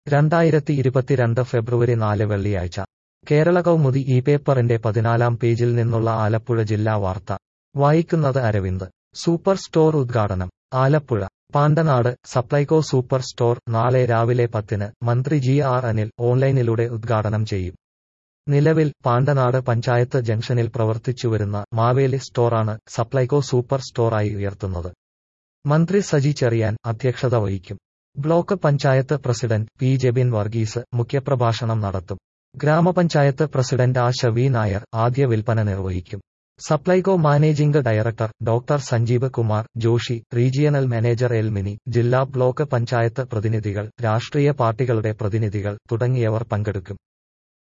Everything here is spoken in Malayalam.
2022 ഫെബ്രുവരി 4 വെള്ളിയാഴ്ച കേരള കൗമുദി ഈ പേപ്പറിന്റെ 14-ാം പേജിൽ നിന്നുള്ള ആലപ്പുഴ ജില്ലാ വാർത്ത വായിക്കുന്നത് അരവിന്ദ്. സൂപ്പർ സ്റ്റോർ ഉദ്ഘാടനം. ആലപ്പുഴ. പാണ്ടനാട് സപ്ലൈകോ സൂപ്പർ സ്റ്റോർ നാളെ രാവിലെ 10-ന് മന്ത്രി ജി.ആർ. അനിൽ ഓൺലൈനിലൂടെ ഉദ്ഘാടനം ചെയ്യും. നിലവിൽ പാണ്ടനാട് പഞ്ചായത്ത് ജംഗ്ഷനിൽ പ്രവർത്തിച്ചുവരുന്ന മാവേലി സ്റ്റോറാണ് സപ്ലൈകോ സൂപ്പർ സ്റ്റോറായി ഉയർത്തുന്നത്. മന്ത്രി സജി ചെറിയാൻ അധ്യക്ഷത വഹിക്കും. Block panchayat president P. Jebin Varghese മുഖ്യപ്രഭാഷണം നടത്തും. ഗ്രാമപഞ്ചായത്ത് പ്രസിഡന്റ് ആശ വി. നായർ ആദ്യ വിൽപ്പന നിർവഹിക്കും. Supplyco managing director doctor Sanjeev Kumar Joshi, regional manager L Mini, ജില്ലാ ബ്ലോക്ക് പഞ്ചായത്ത് പ്രതിനിധികൾ, രാഷ്ട്രീയ പാർട്ടികളുടെ പ്രതിനിധികൾ തുടങ്ങിയവർ പങ്കെടുക്കും.